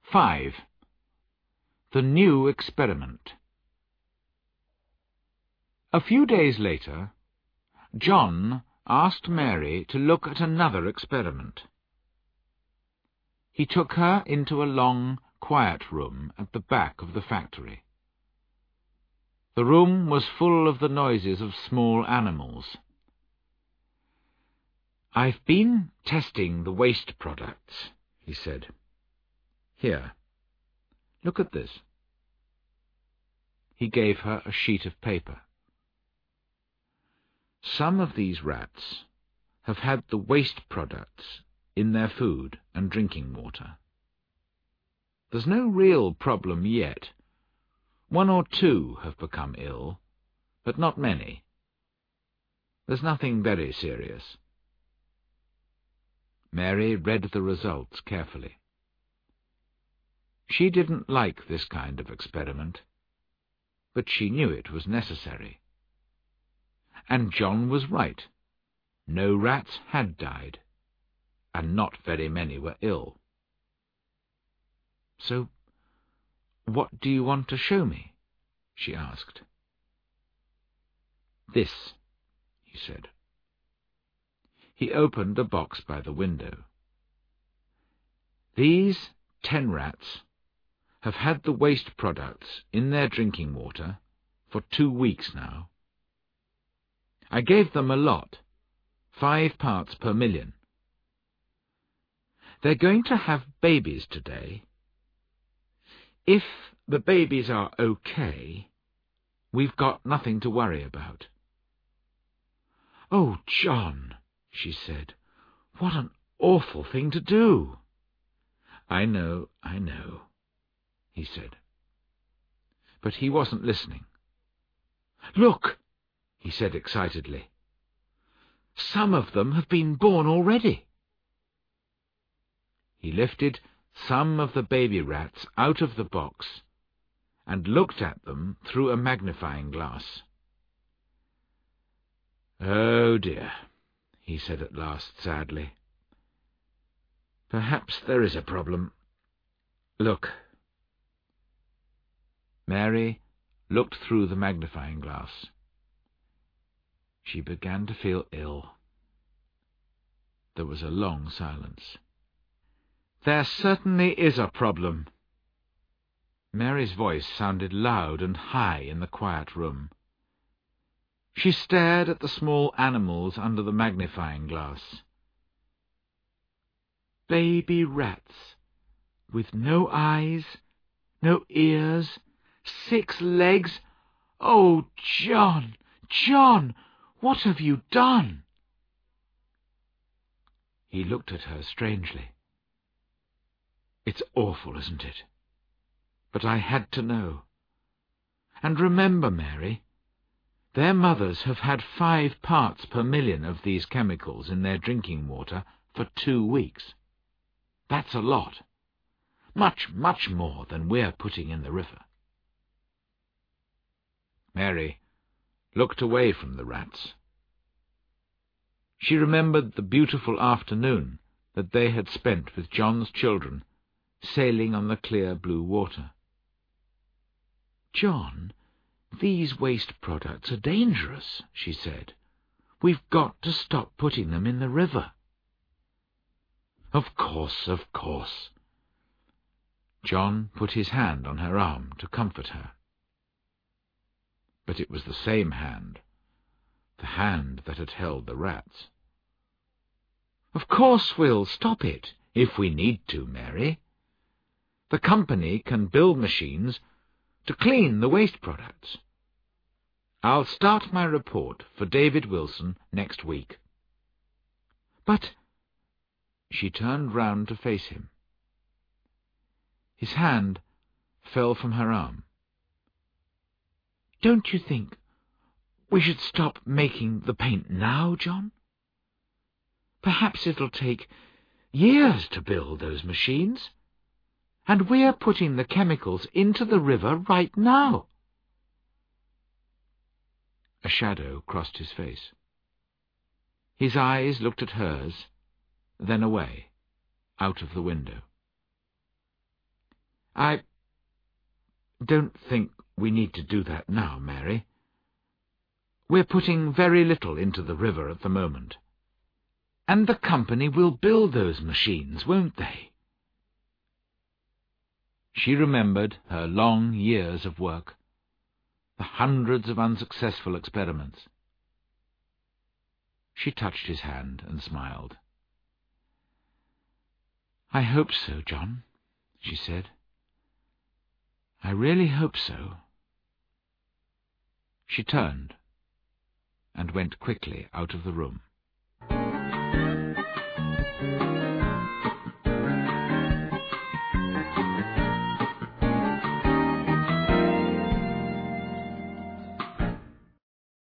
5. The New Experiment. A few days later, John asked Mary to look at another experiment. He took her into a long, quiet room at the back of the factory. The room was full of the noises of small animals. "I've been testing the waste products," he said. "Here, look at this." He gave her a sheet of paper. "Some of these rats have had the waste products in their food and drinking water. There's no real problem yet. 1 or 2 have become ill, but not many. There's nothing very serious." Mary read the results carefully. She didn't like this kind of experiment, but she knew it was necessary. And John was right. No rats had died, and not very many were ill. "So, what do you want to show me?" she asked. "This," he said. He opened a box by the window. "These 10 rats have had the waste products in their drinking water for 2 weeks now. I gave them a lot, 5 parts per million. They're going to have babies today. If the babies are okay, we've got nothing to worry about." "Oh, John," she said, "what an awful thing to do." I know," he said. But he wasn't listening. "Look," he said excitedly. "Some of them have been born already." He lifted some of the baby rats out of the box and looked at them through a magnifying glass. "Oh dear," he said at last sadly. "Perhaps there is a problem. Look." Mary looked through the magnifying glass. She began to feel ill. There was a long silence. "There certainly is a problem." Mary's voice sounded loud and high in the quiet room. She stared at the small animals under the magnifying glass. "Baby rats, with no eyes, no ears, 6 legs. Oh, John, John, what have you done?" He looked at her strangely. "It's awful, isn't it? But I had to know. And remember, Mary, their mothers have had 5 parts per million of these chemicals in their drinking water for 2 weeks. That's a lot. Much, much more than we're putting in the river." Mary looked away from the rats. She remembered the beautiful afternoon that they had spent with John's children, sailing on the clear blue water. "John, these waste products are dangerous," she said. "We've got to stop putting them in the river." Of course." John put his hand on her arm to comfort her. But it was the same hand, the hand that had held the rats. "Of course we'll stop it, if we need to, Mary. The company can build machines to clean the waste products. I'll start my report for David Wilson next week." "But—" She turned round to face him. His hand fell from her arm. "Don't you think we should stop making the paint now, John? Perhaps it'll take years to build those machines, and we're putting the chemicals into the river right now." A shadow crossed his face. His eyes looked at hers, then away, out of the window. I don't think we need to do that now, Mary. We're putting very little into the river at the moment. And the company will build those machines, won't they? She remembered her long years of work, the hundreds of unsuccessful experiments. She touched his hand and smiled. "I hope so, John," she said. "I really hope so." She turned and went quickly out of the room.